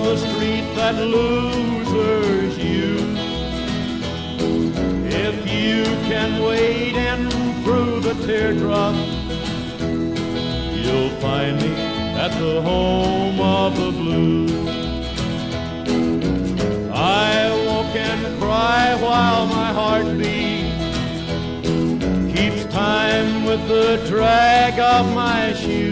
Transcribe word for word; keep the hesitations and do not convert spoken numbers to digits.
the street that losers use. If you can wade in through the teardrops, you'll find me at the home of the blues. I walk and cry while my heart beats, keeps time with the drag of my shoes.